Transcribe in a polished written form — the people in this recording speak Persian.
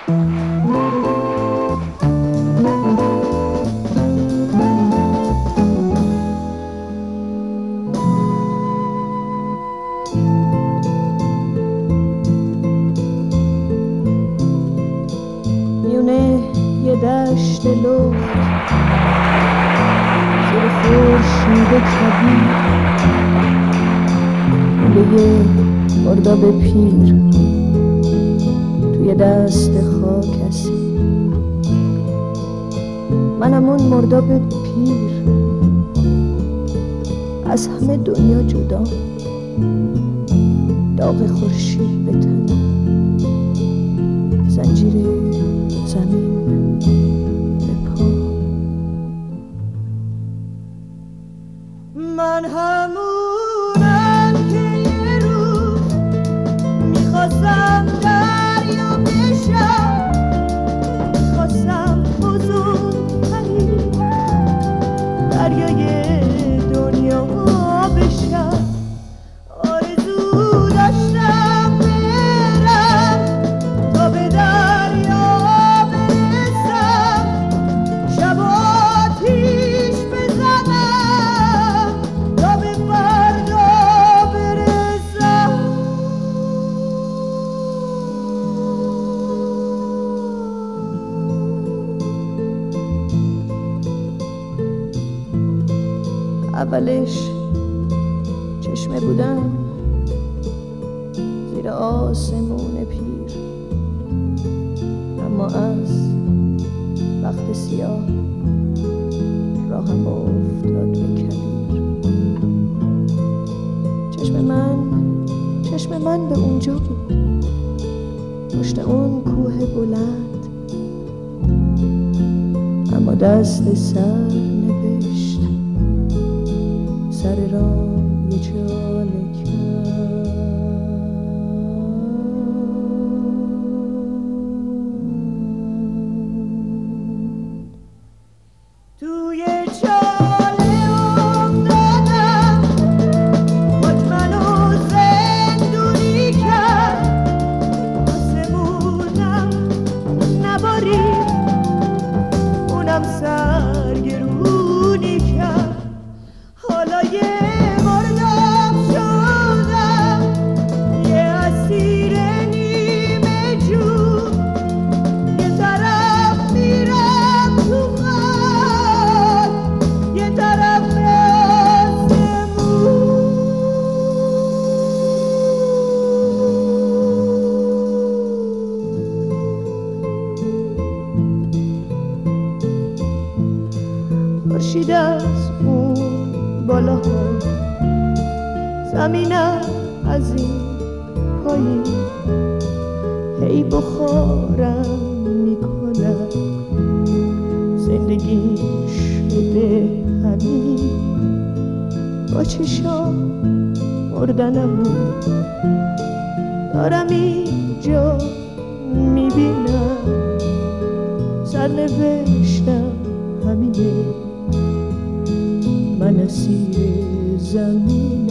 دشت لخت زیر خورشید کبیر لوله مرداب پیر توی دست خاک اسیر منم اون مرداب پیر از همه دنیا جدا داغ خورشید به تنم زنجیر زمین من همونم که یه روز میخواستم دریا بشم میخواستم بزرگترین دریای دنیا بشم آرزو داشتم برم تا به دریا برسم شب آتیش بزنم تا به فردا برسم اولش چشمه بودم زیر آسمون پیر اما از وقت سیاه راهم افتاد به کبیر چشم من به اونجا بود پشت اون کوه بلند اما دست سر نوشت سر راه یه چاله کرد توی چاله افتادم خود منو زندونی کرد آسمونم نبارید اونم سرگرونی کرد حالا یه مرداب شدم یه اسیر نیمه جون یه طرف میرم تو خاک یه طرف به آسمون خورشید از اون بالاها زمینم از این پایین هی بخارم میکنم زندگی شده همین با چشام مردنم دارم اینجا میبینم سرنوشتم همینه من اسیر زمین